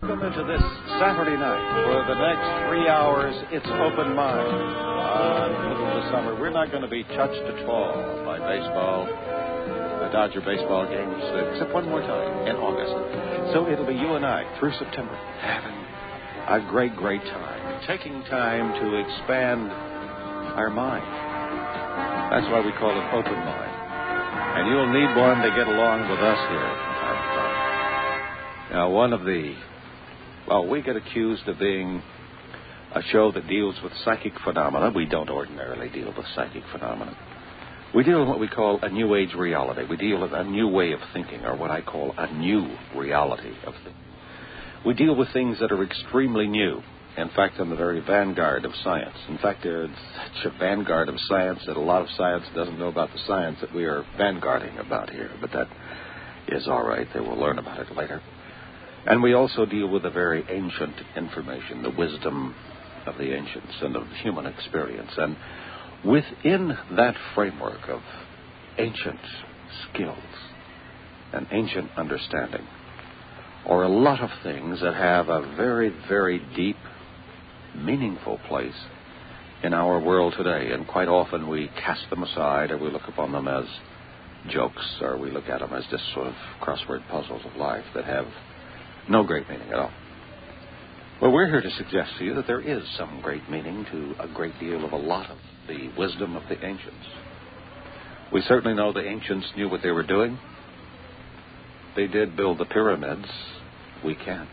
Welcome into this Saturday night. For the next 3 hours, it's Open Mind. Middle of the summer, we're not going to be touched at all by baseball, Dodger baseball games, except one more time in August. So it'll be you and I through September having a great, great time. Taking time to expand our mind. That's why we call it Open Mind. And you'll need one to get along with us here from time to time. Now, one of the... Well, we get accused of being a show that deals with psychic phenomena. We don't ordinarily deal with psychic phenomena. We deal with what we call a new age reality. We deal with a new way of thinking, or what I call a new reality of thinking. We deal with things that are extremely new. In fact, on the very vanguard of science. In fact, they're such a vanguard of science that a lot of science doesn't know about the science that we are vanguarding about here. But that is all right. They will learn about it later. And we also deal with the very ancient information, the wisdom of the ancients and of human experience. And within that framework of ancient skills and ancient understanding are a lot of things that have a very, very deep, meaningful place in our world today. And quite often we cast them aside, or we look upon them as jokes, or we look at them as just sort of crossword puzzles of life that have no great meaning at all. Well, we're here to suggest to you that there is some great meaning to a great deal of a lot of the wisdom of the ancients. We certainly know the ancients knew what they were doing. They did build the pyramids. We can't.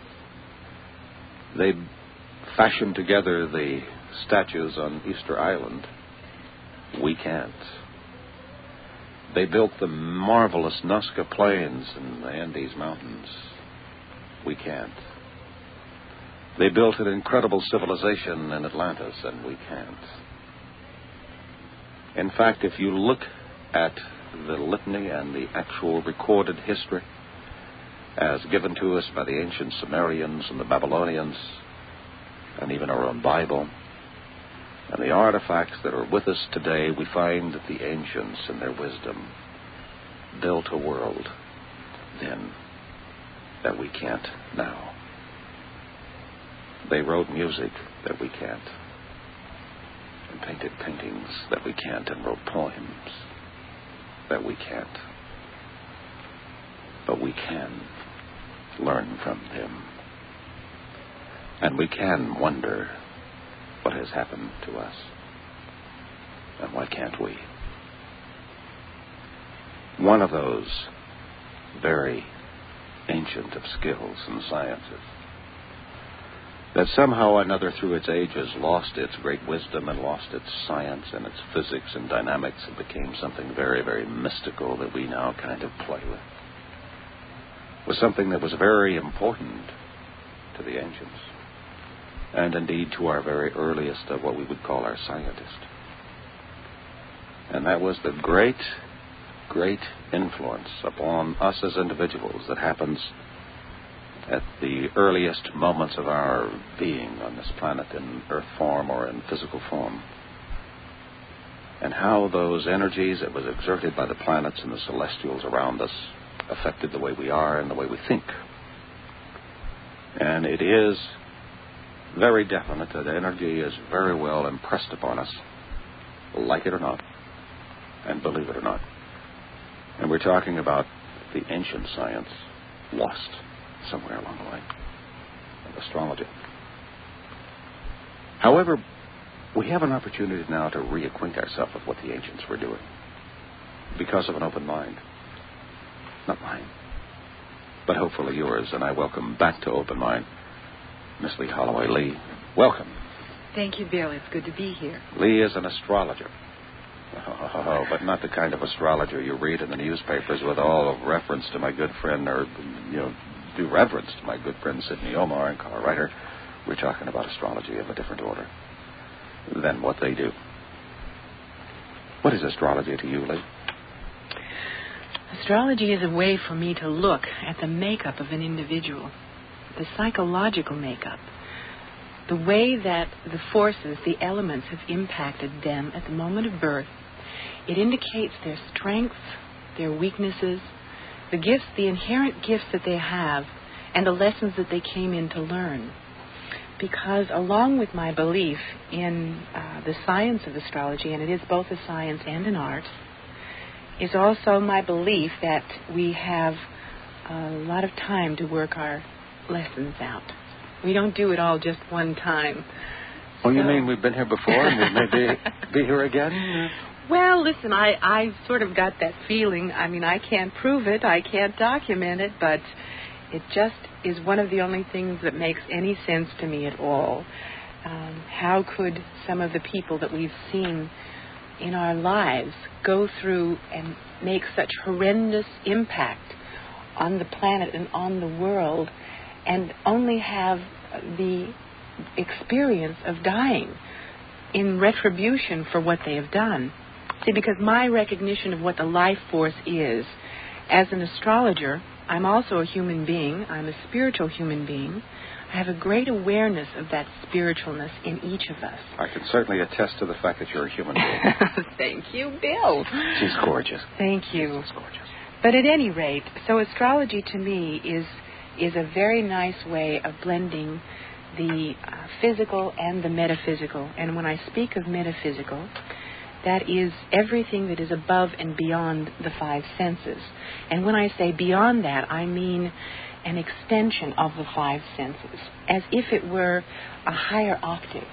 They fashioned together the statues on Easter Island. We can't. They built the marvelous Nazca Plains in the Andes Mountains. We can't. They built an incredible civilization in Atlantis, and we can't. In fact, if you look at the litany and the actual recorded history as given to us by the ancient Sumerians and the Babylonians, and even our own Bible, and the artifacts that are with us today, we find that the ancients in their wisdom built a world then that we can't now. They wrote music that we can't, and painted paintings that we can't, and wrote poems that we can't. But we can learn from them. And we can wonder what has happened to us. And why can't we? One of those very ancient of skills and sciences that somehow or another through its ages lost its great wisdom and lost its science and its physics and dynamics and became something very, very mystical that we now kind of play with, was something that was very important to the ancients and indeed to our very earliest of what we would call our scientists. And that was the great, great influence upon us as individuals that happens at the earliest moments of our being on this planet in earth form or in physical form. And how those energies that was exerted by the planets and the celestials around us affected the way we are and the way we think. And it is very definite that energy is very well impressed upon us, like it or not, and believe it or not. And we're talking about the ancient science lost somewhere along the way of astrology. However, we have an opportunity now to reacquaint ourselves with what the ancients were doing because of an open mind. Not mine, but hopefully yours. And I welcome back to Open Mind Miss Lee Holloway. Lee, welcome. Thank you, Bill. It's good to be here. Lee is an astrologer. Oh, but not the kind of astrologer you read in the newspapers with all reference to my good friend, or, due reverence to my good friend Sidney Omar and Carl Reiter. We're talking about astrology of a different order than what they do. What is astrology to you, Lee? Astrology is a way for me to look at the makeup of an individual, the psychological makeup, the way that the forces, the elements have impacted them at the moment of birth. It indicates their strengths, their weaknesses, the gifts, the inherent gifts that they have, and the lessons that they came in to learn. Because along with my belief in the science of astrology, and it is both a science and an art, is also my belief that we have a lot of time to work our lessons out. We don't do it all just one time. Oh, you mean we've been here before and we may be here again? Well, listen, I sort of got that feeling. I mean, I can't prove it, I can't document it, but it just is one of the only things that makes any sense to me at all. How could some of the people that we've seen in our lives go through and make such horrendous impact on the planet and on the world and only have the experience of dying in retribution for what they have done? See, because my recognition of what the life force is, as an astrologer, I'm also a human being. I'm a spiritual human being. I have a great awareness of that spiritualness in each of us. I can certainly attest to the fact that you're a human being. Thank you, Bill. She's gorgeous. Thank you. She's gorgeous. But at any rate, so astrology to me is a very nice way of blending the physical and the metaphysical. And when I speak of metaphysical, that is everything that is above and beyond the five senses. And when I say beyond that, I mean an extension of the five senses, as if it were a higher octave.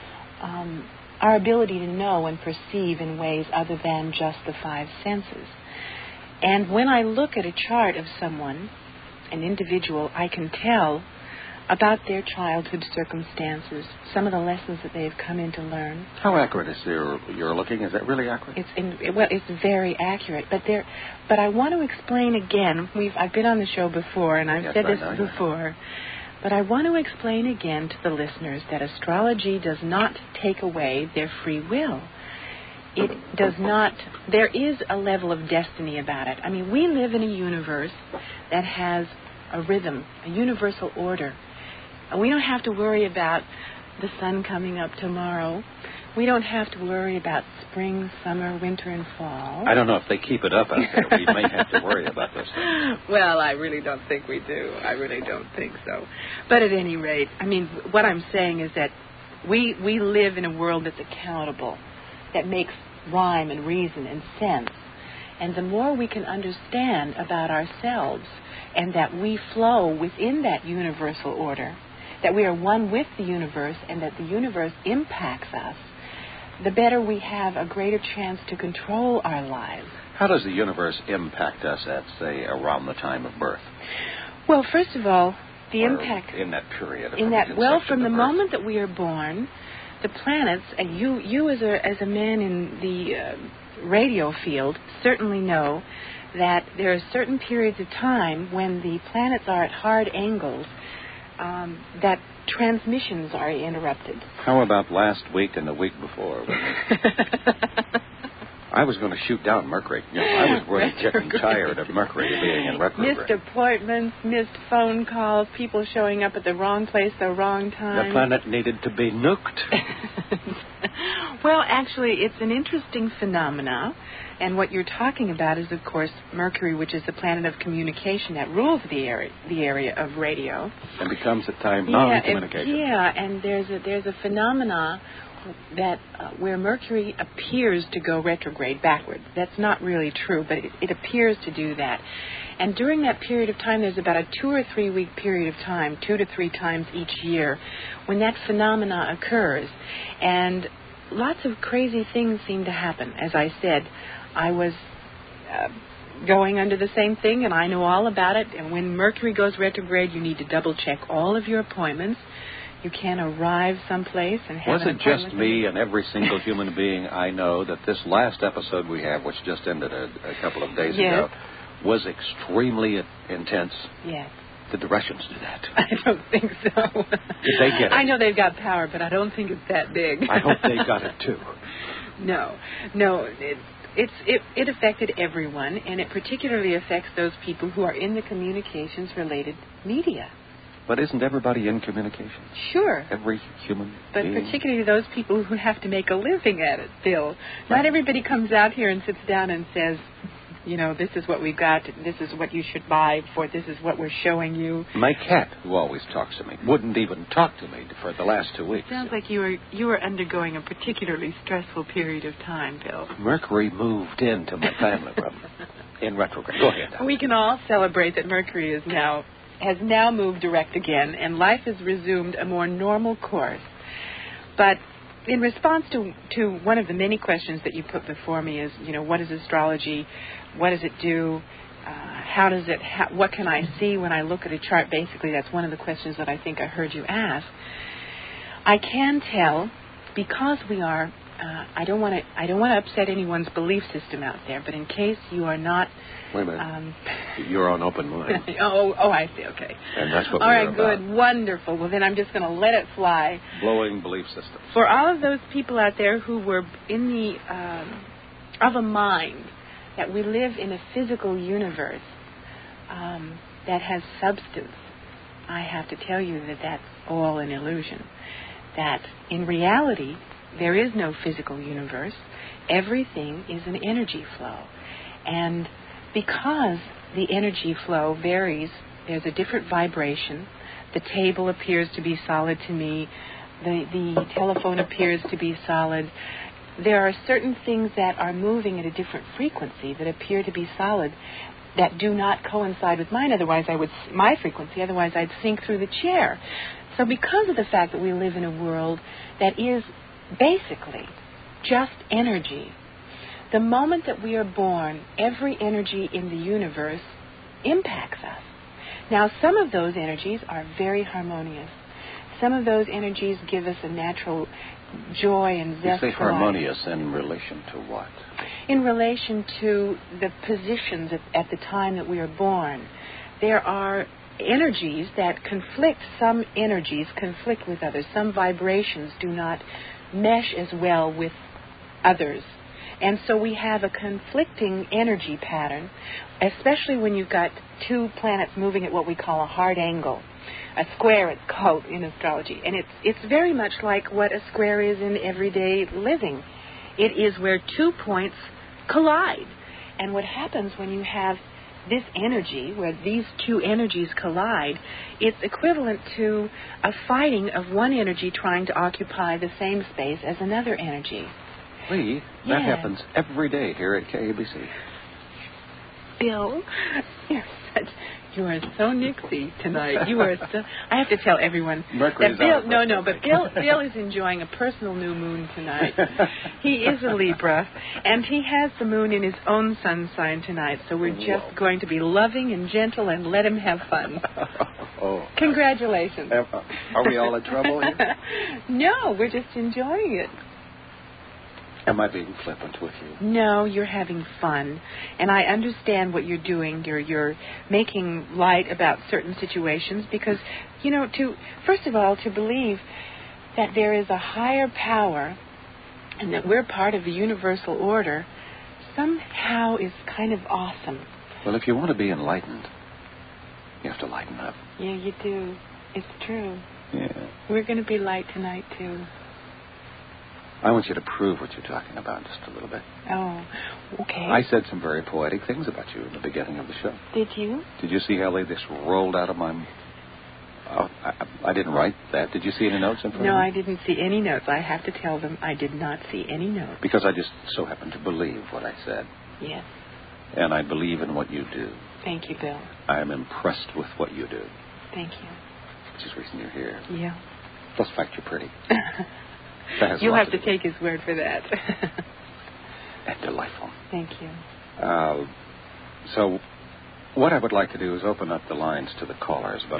Our ability to know and perceive in ways other than just the five senses. And when I look at a chart of someone, an individual, I can tell about their childhood circumstances, some of the lessons that they've come in to learn. How accurate is your looking? Is that really accurate? It's very accurate. But I want to explain again. I've been on the show before, and I've said this before. But I want to explain again to the listeners that astrology does not take away their free will. It does not. There is a level of destiny about it. I mean, we live in a universe that has a rhythm, a universal order. We don't have to worry about the sun coming up tomorrow. We don't have to worry about spring, summer, winter, and fall. I don't know if they keep it up out there. We may have to worry about those things. Well, I really don't think we do. I really don't think so. But at any rate, I mean, what I'm saying is that we live in a world that's accountable, that makes rhyme and reason and sense. And the more we can understand about ourselves and that we flow within that universal order, that we are one with the universe and that the universe impacts us, the better we have a greater chance to control our lives. How does the universe impact us at, say, around the time of birth? Well, first of all, the or impact... in that period. From the moment that we are born, the planets, and you as a man in the radio field certainly know that there are certain periods of time when the planets are at hard angles, that transmissions are interrupted. How about last week and the week before? I was going to shoot down Mercury. I was really getting tired of Mercury being in retrograde. Missed appointments, missed phone calls, people showing up at the wrong place, the wrong time. The planet needed to be nuked. Well, actually, it's an interesting phenomena. And what you're talking about is, of course, Mercury, which is the planet of communication that rules the area of radio. And becomes at times non-communication. And there's a phenomena that where Mercury appears to go retrograde backwards. That's not really true, but it appears to do that. And during that period of time, there's about a 2 or 3 week period of time, 2 to 3 times each year, when that phenomena occurs. And lots of crazy things seem to happen. As I said, I was going under the same thing, and I know all about it. And when Mercury goes retrograde, you need to double-check all of your appointments. You can't arrive someplace and have an appointment. Was it just me and every single human being I know that this last episode we have, which just ended a couple of days ago, was extremely intense? Yes. Did the Russians do that? I don't think so. Did they get it? I know they've got power, but I don't think it's that big. I hope they got it, too. No. It affected everyone, and it particularly affects those people who are in the communications-related media. But isn't everybody in communications? Sure. Every human being? But particularly those people who have to make a living at it, Bill. Not everybody comes out here and sits down and says, this is what we've got, this is what you should buy for, this is what we're showing you. My cat, who always talks to me, wouldn't even talk to me for the last 2 weeks. Sounds like you were undergoing a particularly stressful period of time, Bill. Mercury moved into my family room in retrograde. Go ahead. We can all celebrate that Mercury has now moved direct again, and life has resumed a more normal course. But in response to one of the many questions that you put before me is, what is astrology? What does it do? What can I see when I look at a chart? Basically, that's one of the questions that I think I heard you ask. I can tell, because we are, I don't want to upset anyone's belief system out there, but in case you are not... Wait a minute. You're on Open Mind. oh, I see, okay. And that's what all we're right, about. good, wonderful. Well, then I'm just going to let it fly. Blowing belief systems. For all of those people out there who were in the... of a mind that we live in a physical universe that has substance, I have to tell you that that's all an illusion. That in reality, there is no physical universe. Everything is an energy flow. And because the energy flow varies, there's a different vibration. The table appears to be solid to me. The telephone appears to be solid. There are certain things that are moving at a different frequency that appear to be solid that do not coincide with mine. My frequency, otherwise I'd sink through the chair. So because of the fact that we live in a world that is basically just energy, the moment that we are born, every energy in the universe impacts us. Now, some of those energies are very harmonious. Some of those energies give us a natural joy and zest. You say harmonious in relation to what? In relation to the positions at the time that we are born. There are energies that conflict. Some energies conflict with others. Some vibrations do not mesh as well with others. And so we have a conflicting energy pattern, especially when you've got two planets moving at what we call a hard angle. A square, it's called in astrology. And it's very much like what a square is in everyday living. It is where 2 points collide. And what happens when you have this energy, where these two energies collide, it's equivalent to a fighting of one energy trying to occupy the same space as another energy. Lee, that happens every day here at KABC. Bill, you are so Nixie tonight. You are so... I have to tell everyone Mercury's that Bill... but Bill is enjoying a personal new moon tonight. He is a Libra, and he has the moon in his own sun sign tonight, so we're just going to be loving and gentle and let him have fun. Congratulations. Are we all in trouble here? No, we're just enjoying it. Am I being flippant with you? No, you're having fun. And I understand what you're doing. You're making light about certain situations because, first of all, to believe that there is a higher power and that we're part of the universal order somehow is kind of awesome. Well, if you want to be enlightened, you have to lighten up. Yeah, you do. It's true. Yeah. We're going to be light tonight, too. I want you to prove what you're talking about just a little bit. Oh, okay. I said some very poetic things about you in the beginning of the show. Did you? Did you see how they just rolled out of my... I didn't write that. Did you see any notes in front of me? No, I didn't see any notes. I have to tell them I did not see any notes. Because I just so happened to believe what I said. Yes. And I believe in what you do. Thank you, Bill. I am impressed with what you do. Thank you. Which is the reason you're here. Yeah. Plus the fact you're pretty. You'll have to take his word for that. And delightful. Thank you. So what I would like to do is open up the lines to the callers, but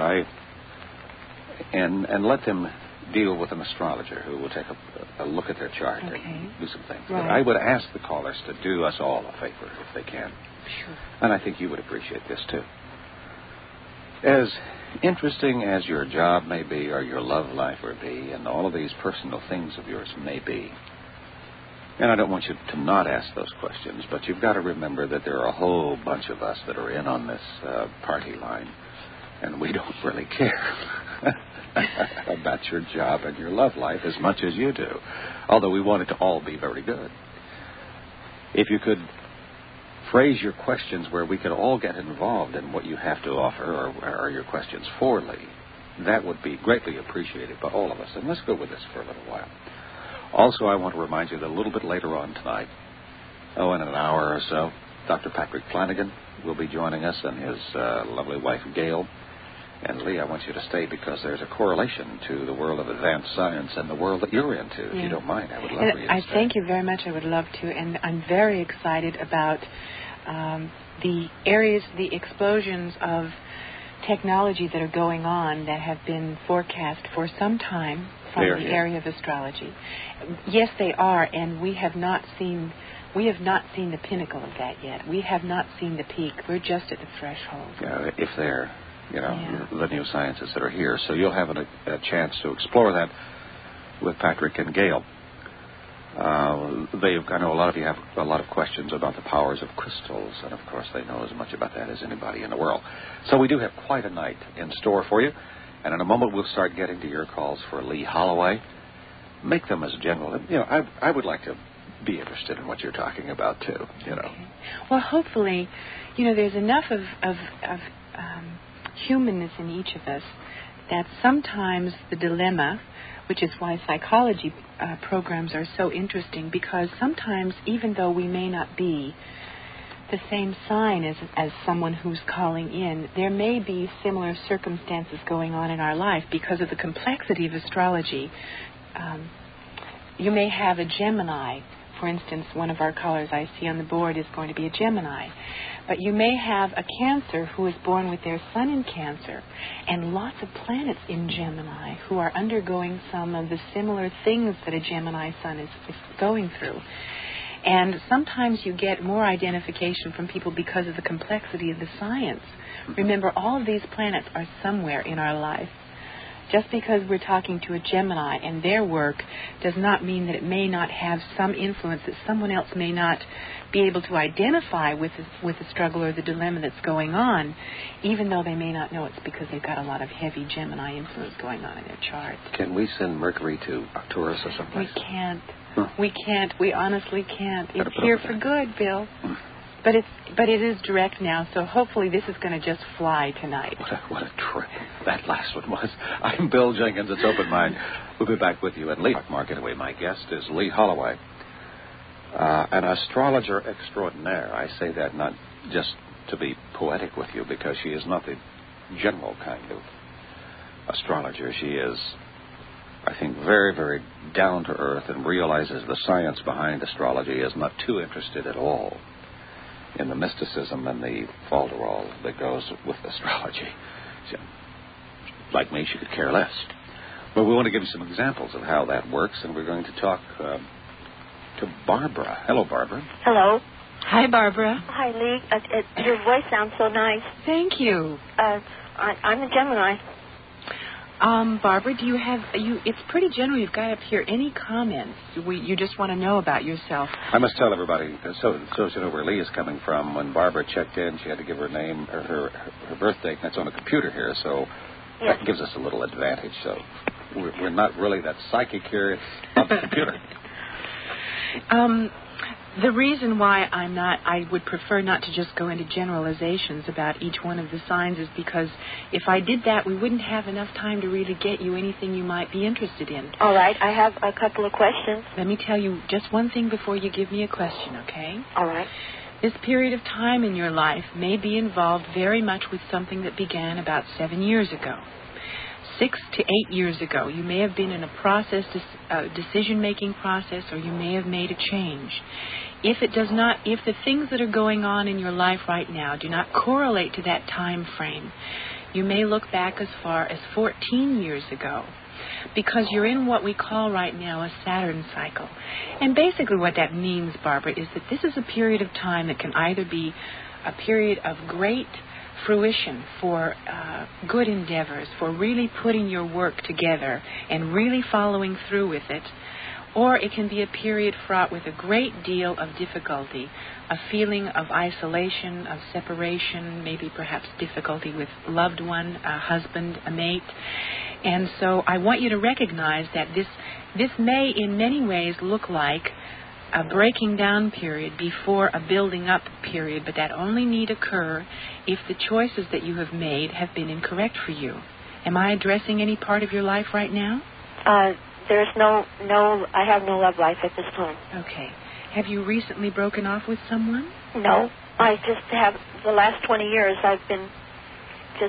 and let them deal with an astrologer who will take a look at their chart and do some things. Right. But I would ask the callers to do us all a favor if they can. Sure. And I think you would appreciate this too. As interesting as your job may be, or your love life may be, and all of these personal things of yours may be, and I don't want you to not ask those questions, but you've got to remember that there are a whole bunch of us that are in on this party line, and we don't really care about your job and your love life as much as you do, although we want it to all be very good. If you could phrase your questions where we could all get involved in what you have to offer or your questions for Lee, that would be greatly appreciated by all of us. And let's go with this for a little while. Also, I want to remind you that a little bit later on tonight, in an hour or so, Dr. Patrick Flanagan will be joining us and his lovely wife, Gail. And, Lee, I want you to stay because there's a correlation to the world of advanced science and the world that you're into. If you don't mind, I would love for you to stay. Thank you very much. I would love to. And I'm very excited about the areas, the explosions of technology that are going on that have been forecast for some time from the area of astrology. Yes, they are, and we have not seen the pinnacle of that yet. We have not seen the peak. We're just at the threshold. Yeah, if they're, the new sciences that are here. So you'll have a chance to explore that with Patrick and Gail. I know a lot of you have a lot of questions about the powers of crystals, and of course they know as much about that as anybody in the world. So we do have quite a night in store for you, and in a moment we'll start getting to your calls for Lee Holloway. Make them as general. I would like to be interested in what you're talking about too. Okay. Well, hopefully, there's enough of humanness in each of us that sometimes the dilemma, which is why psychology programs are so interesting, because sometimes, even though we may not be the same sign as someone who's calling in, there may be similar circumstances going on in our life because of the complexity of astrology. You may have a Gemini. For instance, one of our callers I see on the board is going to be a Gemini. But you may have a Cancer who is born with their sun in Cancer, and lots of planets in Gemini who are undergoing some of the similar things that a Gemini sun is going through. And sometimes you get more identification from people because of the complexity of the science. Remember, all of these planets are somewhere in our life. Just because we're talking to a Gemini and their work does not mean that it may not have some influence that someone else may not be able to identify with the struggle or the dilemma that's going on, even though they may not know it's because they've got a lot of heavy Gemini influence going on in their chart. Can we send Mercury to Taurus or someplace? We can't. Huh? We can't. We honestly can't. It's here for good, Bill. But it is direct now, so hopefully this is going to just fly tonight. What a trip that last one was. I'm Bill Jenkins. It's Open Mind. We'll be back with you at Lee Mark. Anyway, my guest is Lee Holloway, an astrologer extraordinaire. I say that not just to be poetic with you, because she is not the general kind of astrologer. She is, I think, very, very down to earth and realizes the science behind astrology, is not too interested at all in the mysticism and the falderall that goes with astrology. So, like me, she could care less. But we want to give you some examples of how that works, and we're going to talk to Barbara. Hello, Barbara. Hello. Hi, Barbara. Hi, Lee. Your voice sounds so nice. Thank you. I'm a Gemini. Barbara, do you have it's pretty general. You've got up here any comments you just want to know about yourself? I must tell everybody, so you know where Lee is coming from. When Barbara checked in, she had to give her name, or her birth date, and that's on the computer here, so that gives us a little advantage. So we're not really that psychic here. It's on the computer. The reason why I would prefer not to just go into generalizations about each one of the signs is because if I did that, we wouldn't have enough time to really get you anything you might be interested in. All right. I have a couple of questions. Let me tell you just one thing before you give me a question, okay? All right. This period of time in your life may be involved very much with something that began about 7 years ago. 6 to 8 years ago, you may have been in a decision-making process, or you may have made a change. If the things that are going on in your life right now do not correlate to that time frame, you may look back as far as 14 years ago, because you're in what we call right now a Saturn cycle. And basically what that means, Barbara, is that this is a period of time that can either be a period of great fruition for good endeavors, for really putting your work together and really following through with it, or it can be a period fraught with a great deal of difficulty, a feeling of isolation, of separation, maybe perhaps difficulty with a loved one, a husband, a mate. And so I want you to recognize that this may in many ways look like a breaking down period before a building up period, but that only need occur if the choices that you have made have been incorrect for you. Am I addressing any part of your life right now? There's I have no love life at this time. Okay. Have you recently broken off with someone? No. I just have, the last 20 years, I've been just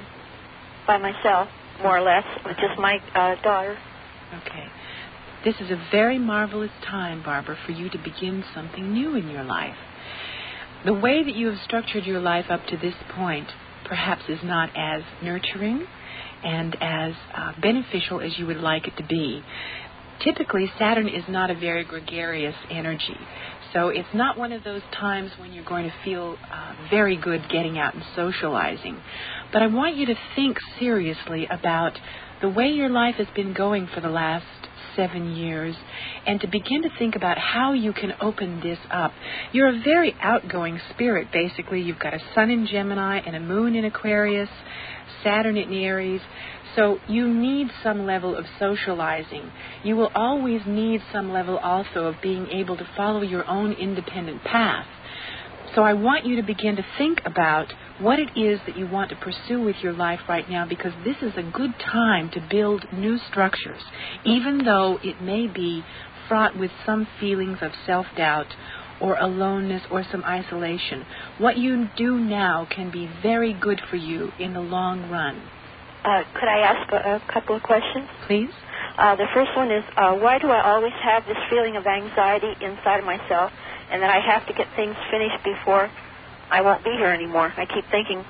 by myself, more or less, with just my daughter. Okay. This is a very marvelous time, Barbara, for you to begin something new in your life. The way that you have structured your life up to this point perhaps is not as nurturing and as beneficial as you would like it to be. Typically, Saturn is not a very gregarious energy. So it's not one of those times when you're going to feel very good getting out and socializing. But I want you to think seriously about the way your life has been going for the last 7 years, and to begin to think about how you can open this up. You're a very outgoing spirit, basically. You've got a sun in Gemini and a moon in Aquarius, Saturn in Aries. So you need some level of socializing. You will always need some level also of being able to follow your own independent path. So I want you to begin to think about what it is that you want to pursue with your life right now, because this is a good time to build new structures, even though it may be fraught with some feelings of self-doubt or aloneness or some isolation. What you do now can be very good for you in the long run. Could I ask a couple of questions? Please. The first one is, why do I always have this feeling of anxiety inside of myself, and that I have to get things finished before I won't be here anymore? I keep thinking,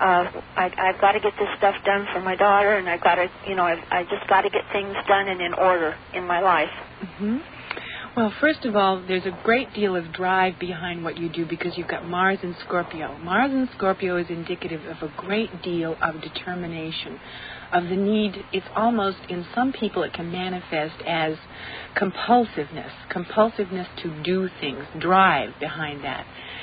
I've got to get this stuff done for my daughter, and I've got to, I just got to get things done and in order in my life. Mm-hmm. Well, first of all, there's a great deal of drive behind what you do because you've got Mars in Scorpio. Mars in Scorpio is indicative of a great deal of determination, of the need. It's almost, in some people, it can manifest as compulsiveness to do things, drive behind that.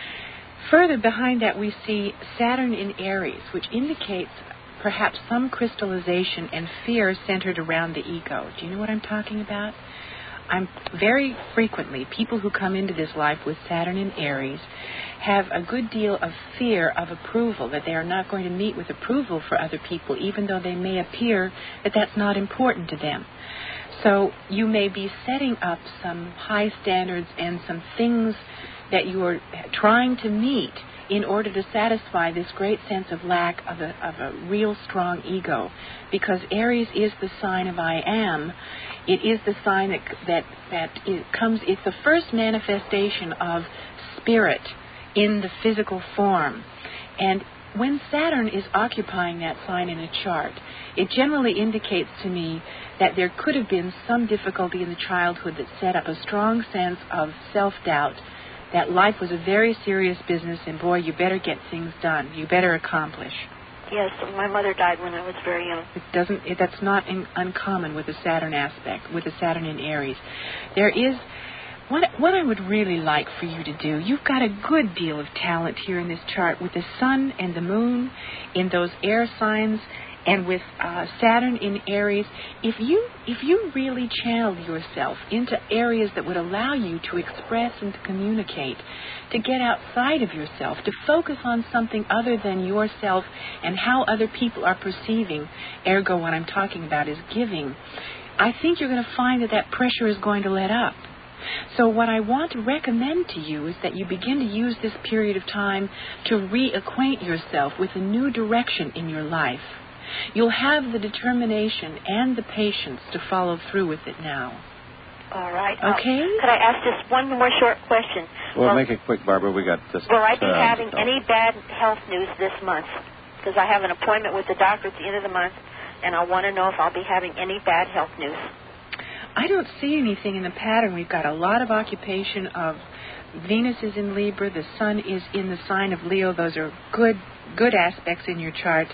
Further behind that, we see Saturn in Aries, which indicates perhaps some crystallization and fear centered around the ego. Do you know what I'm talking about? I'm very frequently, people who come into this life with Saturn in Aries have a good deal of fear of approval, that they are not going to meet with approval for other people, even though they may appear that that's not important to them. So you may be setting up some high standards and some things that you are trying to meet in order to satisfy this great sense of lack of a real strong ego. Because Aries is the sign of I am. It is the sign that it comes, it's the first manifestation of spirit in the physical form. And when Saturn is occupying that sign in a chart, it generally indicates to me that there could have been some difficulty in the childhood that set up a strong sense of self-doubt, that life was a very serious business, and boy, you better get things done. You better accomplish. Yes, my mother died when I was very young. That's not uncommon with the Saturn aspect, with the Saturn in Aries. There is, what I would really like for you to do, you've got a good deal of talent here in this chart with the sun and the moon in those air signs, and with Saturn in Aries. If you really channeled yourself into areas that would allow you to express and to communicate, to get outside of yourself, to focus on something other than yourself and how other people are perceiving, ergo what I'm talking about is giving, I think you're going to find that pressure is going to let up. So what I want to recommend to you is that you begin to use this period of time to reacquaint yourself with a new direction in your life. You'll have the determination and the patience to follow through with it now. All right. Okay? Could I ask just one more short question? Well, make it quick, Barbara. We got this. Will I be having any bad health news this month? Because I have an appointment with the doctor at the end of the month, and I want to know if I'll be having any bad health news. I don't see anything in the pattern. We've got a lot of occupation of Venus is in Libra. The Sun is in the sign of Leo. Those are good aspects in your chart.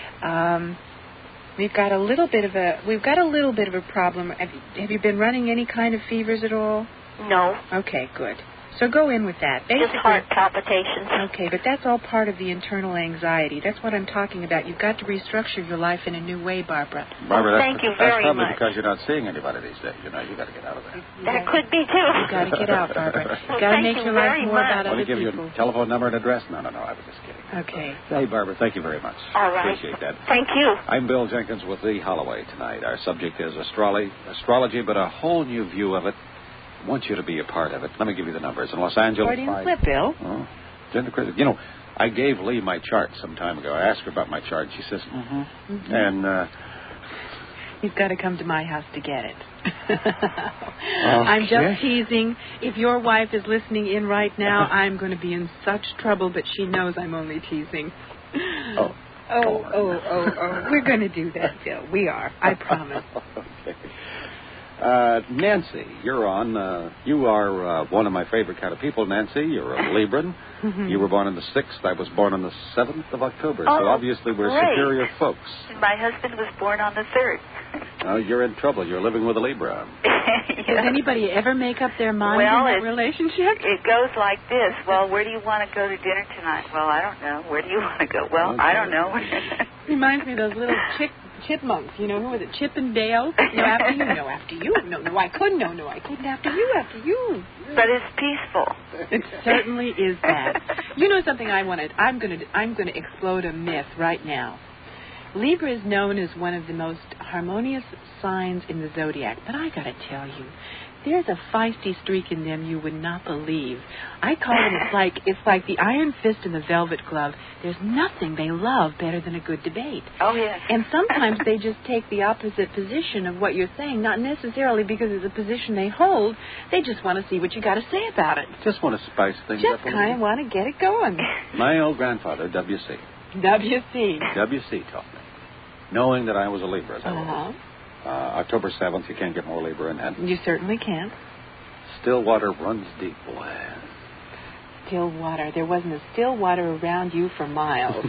We've got a little bit of a problem. Have you been running any kind of fevers at all? No. Okay, good. So go in with that. Just heart palpitations. Okay, but that's all part of the internal anxiety. That's what I'm talking about. You've got to restructure your life in a new way, Barbara. Barbara, thank you very that's probably much. because you're not seeing anybody these days. You know, you got to get out of there. That could be, too. You've got to get out, Barbara. Well, You've got to thank make you your life very more much. about Want other to give people. you a telephone number and address? No, I was just kidding. Okay. Hey, Barbara, thank you very much. All right. Appreciate that. Thank you. I'm Bill Jenkins with Lee Holloway tonight. Our subject is astrology, but a whole new view of it. I want you to be a part of it. Let me give you the numbers. In Los Angeles... Freudian slip, Bill. Oh, gender critical. You know, I gave Lee my chart some time ago. I asked her about my chart. She says, And, You've got to come to my house to get it. Okay. I'm just teasing. If your wife is listening in right now, I'm going to be in such trouble, but she knows I'm only teasing. Oh. We're going to do that, Bill. We are. I promise. Okay. Nancy, you're on. You are one of my favorite kind of people, Nancy. You're a Libran. You were born on the 6th. I was born on the 7th of October. So obviously we're great. superior folks. My husband was born on the 3rd. Oh, you're in trouble. You're living with a Libra. Does anybody ever make up their mind in that relationship? It goes like this. Well, where do you want to go to dinner tonight? Well, I don't know. Where do you want to go? Well, I don't know. Reminds me of those little chipmunks. You know, who was it? Chip and Dale? No, after you. No, after you. No, I couldn't. No, I couldn't. After you. But it's peaceful. It certainly is that. You know something I wanted? I'm going to explode a myth right now. Libra is known as one of the most harmonious signs in the zodiac, but I got to tell you, there's a feisty streak in them you would not believe. I call it, it's like the iron fist and the velvet glove. There's nothing they love better than a good debate. Oh, yes. And sometimes they just take the opposite position of what you're saying, not necessarily because it's a position they hold. They just want to see what you got to say about it. Just want to spice things Just up a little. kind of want to get it going. My old grandfather, W.C. W.C. taught me, knowing that I was a Libra, as I was. October 7th, you can't get more Libra than that. You certainly can. Still water runs deep, boy. Still water. There wasn't a still water around you for miles.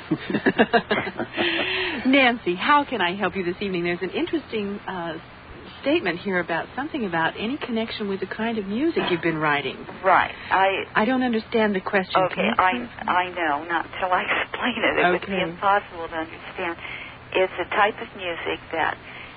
Nancy, how can I help you this evening? There's an interesting statement here about something about any connection with the kind of music you've been writing. Right. I don't understand the question. Okay, I know. Not until I explain it. It would be impossible to understand. It's a type of music that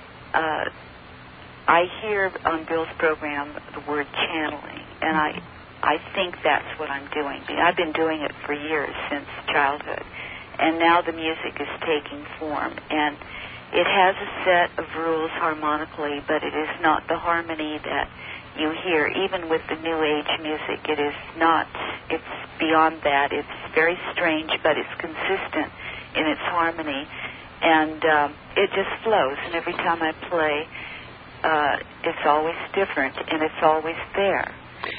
I hear on Bill's program the word channeling, and I think that's what I'm doing. I've been doing it for years, since childhood, and now the music is taking form, and it has a set of rules harmonically, but it is not the harmony that you hear. Even with the New Age music, it is not. It's beyond that. It's very strange, but it's consistent in its harmony. And it just flows, and every time I play, it's always different, and it's always there.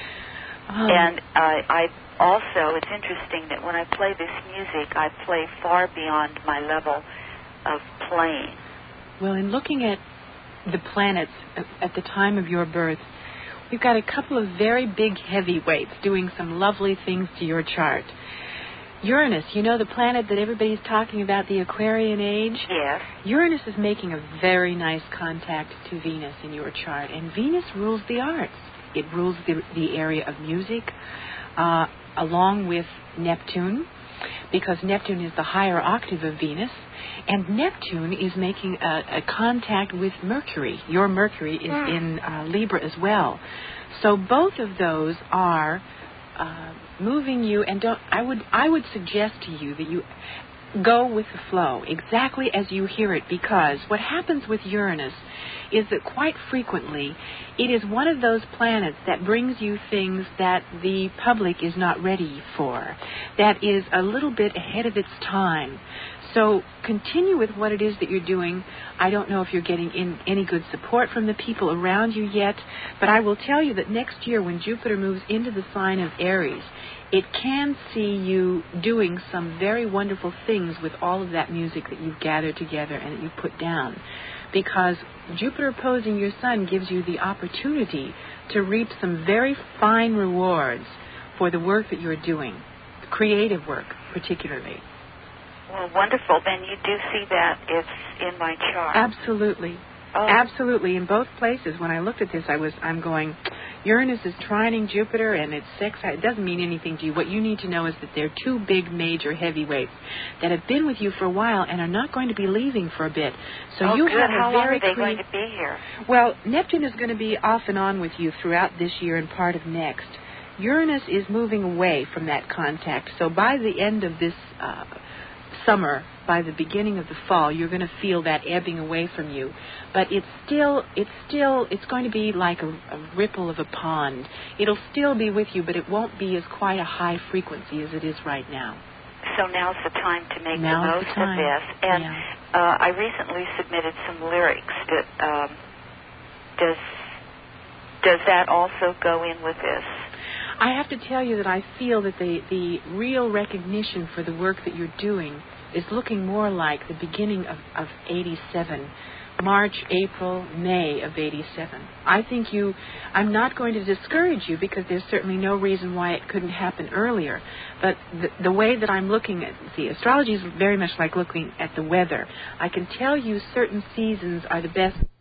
And I also, it's interesting that when I play this music, I play far beyond my level of playing. Well, in looking at the planets at the time of your birth, we've got a couple of very big heavyweights doing some lovely things to your chart. Uranus, you know the planet that everybody's talking about, the Aquarian age? Yes. Uranus is making a very nice contact to Venus in your chart, and Venus rules the arts. It rules the area of music, along with Neptune, because Neptune is the higher octave of Venus, and Neptune is making a contact with Mercury. Your Mercury is in Libra as well. So both of those are moving you, and I would suggest to you that you go with the flow exactly as you hear it, because what happens with Uranus is that quite frequently it is one of those planets that brings you things that the public is not ready for, that is a little bit ahead of its time. So continue with what it is that you're doing. I don't know if you're getting any good support from the people around you yet, but I will tell you that next year when Jupiter moves into the sign of Aries, it can see you doing some very wonderful things with all of that music that you've gathered together and that you've put down. Because Jupiter opposing your Sun gives you the opportunity to reap some very fine rewards for the work that you're doing, creative work particularly. Well, wonderful. Then you do see that it's in my chart. Absolutely. Oh. Absolutely. In both places, when I looked at this, I'm going, Uranus is trining Jupiter, and it's it doesn't mean anything to you. What you need to know is that there are two big major heavyweights that have been with you for a while and are not going to be leaving for a bit. So you have How a long very are they going to be here? Well, Neptune is going to be off and on with you throughout this year and part of next. Uranus is moving away from that contact. So by the end of this summer, by the beginning of the fall, you're going to feel that ebbing away from you. But it's going to be like a ripple of a pond. It'll still be with you, but it won't be as quite a high frequency as it is right now. So now's the time to make the Now's most the time. of this. And Yeah. I recently submitted some lyrics. Does that also go in with this? I have to tell you that I feel that the real recognition for the work that you're doing is looking more like the beginning of 87, March, April, May of 87. I think I'm not going to discourage you because there's certainly no reason why it couldn't happen earlier. But the way that I'm looking at, astrology is very much like looking at the weather. I can tell you certain seasons are the best